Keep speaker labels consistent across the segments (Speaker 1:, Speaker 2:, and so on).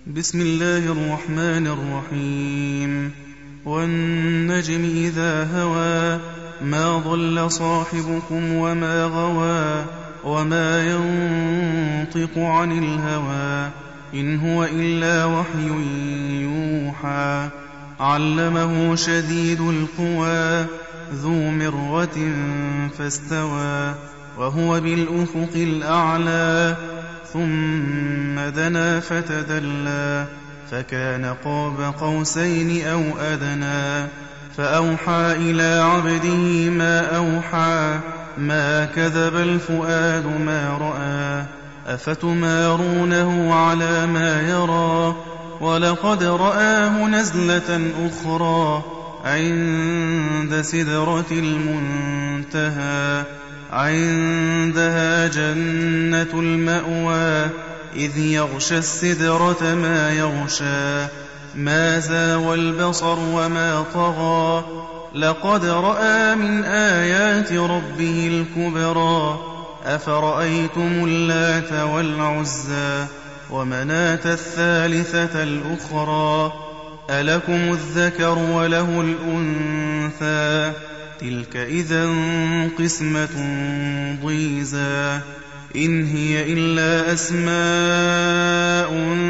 Speaker 1: بسم الله الرحمن الرحيم. والنجم إذا هوى ما ضل صاحبكم وما غوى وما ينطق عن الهوى إن هو إلا وحي يوحى علمه شديد القوى ذو مرة فاستوى وهو بالأفق الأعلى ثم دنا فتدلى فكان قاب قوسين أو أدنى فأوحى إلى عبده ما أوحى ما كذب الفؤاد ما رأى أفتمارونه على ما يرى ولقد رآه نزلة أخرى عند سدرة المنتهى عندها جنة المأوى إذ يغشى السدرة ما يغشى ما زاوى البصر وما طغى لقد رأى من آيات ربه الكبرى أفرأيتم اللات والعزى ومناة الثالثة الأخرى ألكم الذكر وله الأنثى تلك إذا قسمة ضيزى إن هي إلا أسماء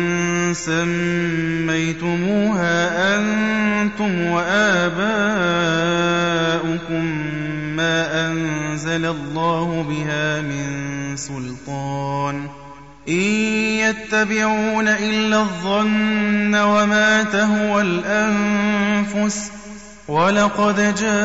Speaker 1: سميتموها أنتم وآباؤكم ما أنزل الله بها من سلطان إن يتبعون إلا الظن وما تهوى الأنفس ولقد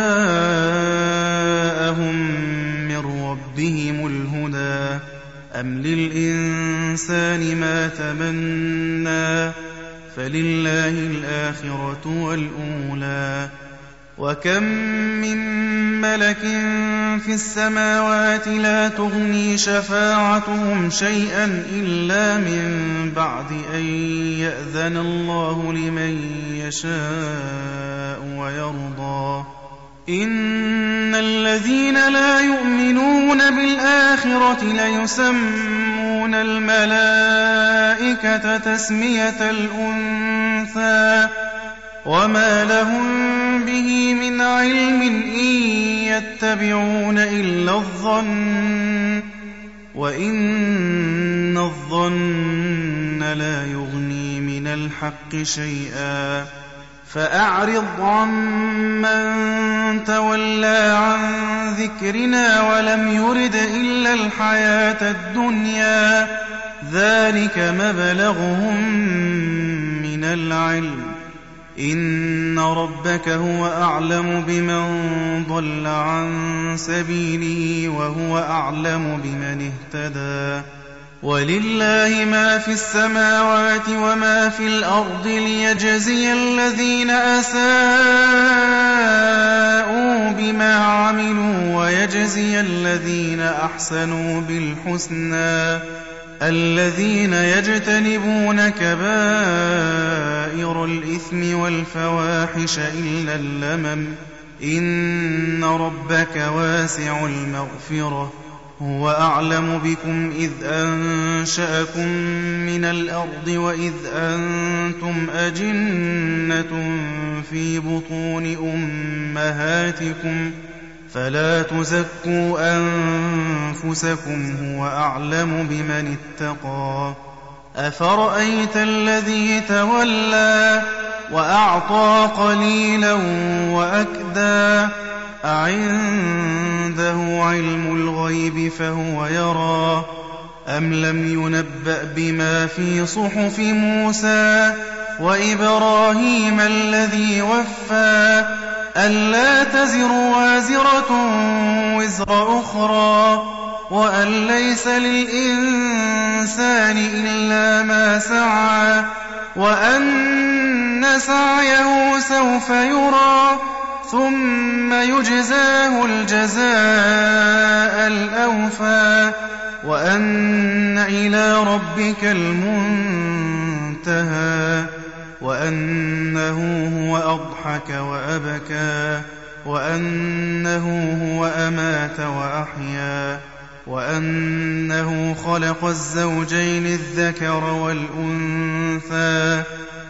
Speaker 1: جاءهم من ربهم الهدى أم للإنسان ما تمنى فلله الآخرة والأولى وكم من ملك في السماوات لا تغني شفاعتهم شيئا إلا من بعد أن يأذن الله لمن يشاء ويرضى إن الذين لا يؤمنون بالآخرة ليسمون الملائكة تسمية الأنثى وما لهم به من علم إن يتبعون إلا الظن وإن الظن لا يغني من الحق شيئا فأعرض عمن تولى عن ذكرنا ولم يرد إلا الحياة الدنيا ذلك مبلغهم من العلم إن ربك هو أعلم بمن ضل عن سبيله وهو أعلم بمن اهتدى ولله ما في السماوات وما في الأرض ليجزي الذين أساءوا بما عملوا ويجزي الذين أحسنوا بالحسنى الذين يجتنبون كبائر الإثم والفواحش إلا اللمم إن ربك واسع المغفرة هو أعلم بكم إذ أنشأكم من الأرض وإذ أنتم أجنة في بطون أمهاتكم فلا تزكوا أنفسكم هو أعلم بمن اتقى أفرأيت الذي تولى وأعطى قليلا وأكدى أعنده علم الغيب فهو يرى أم لم ينبأ بما في صحف موسى وإبراهيم الذي وفى ألا تزر وازرة وزر أخرى وأن ليس للإنسان إلا ما سعى وأن سعيه سوف يرى ثم يجزاه الجزاء الأوفى وأن إلى ربك المنتهى وأنه هو أضحك وأبكى وأنه هو أمات وأحيا وأنه خلق الزوجين الذكر والأنثى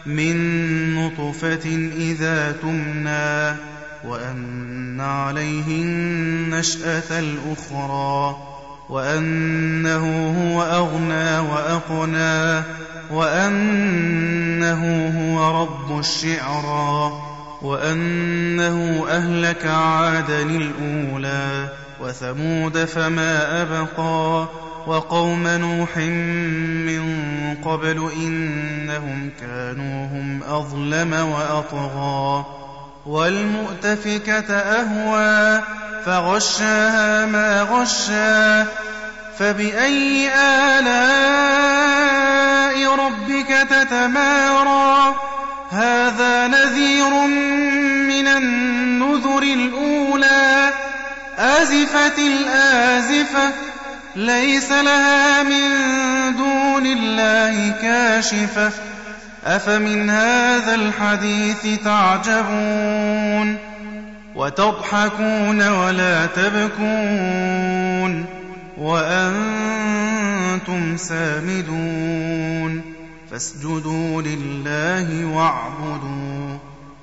Speaker 1: مِّن نُّطْفَةٍ إِذَا تُمْنَىٰ وَأَنَّ عَلَيْهِ النَّشْأَةَ الْأُخْرَىٰ وَأَنَّهُ هُوَ أَغْنَىٰ وَأَقْنَىٰ وَأَنَّهُ هُوَ رَبُّ الشِّعْرَىٰ وَأَنَّهُ أَهْلَكَ عَادًا الْأُولَىٰ وَثَمُودَ فَمَا أَبْقَىٰ وَقَوْمَ نُوحٍ مِّن قَبْلُ إِنَّهُمْ كَانُوا هُمْ أَظْلَمَ وَأَطْغَىٰ وَالْمُؤْتَفِكَةَ أَهْوَىٰ فَغَشَّاهَا مَا غَشَّىٰ فَبِأَيِّ آلَاءِ رَبِّكَ تَتَمَارَىٰ هَٰذَا نَذِيرٌ مِّنَ النُّذُرِ الْأُولَىٰ أَزِفَتِ الْآزِفَةُ لَيْسَ لَهَا مِن دُونِ اللَّهِ كَاشِفَةٌ أَفَمِنْ هَٰذَا الْحَدِيثِ تَعْجَبُونَ وَتَضْحَكُونَ وَلَا تَبْكُونَ وَأَنتُمْ سَامِدُونَ فَاسْجُدُوا لِلَّهِ وَاعْبُدُوا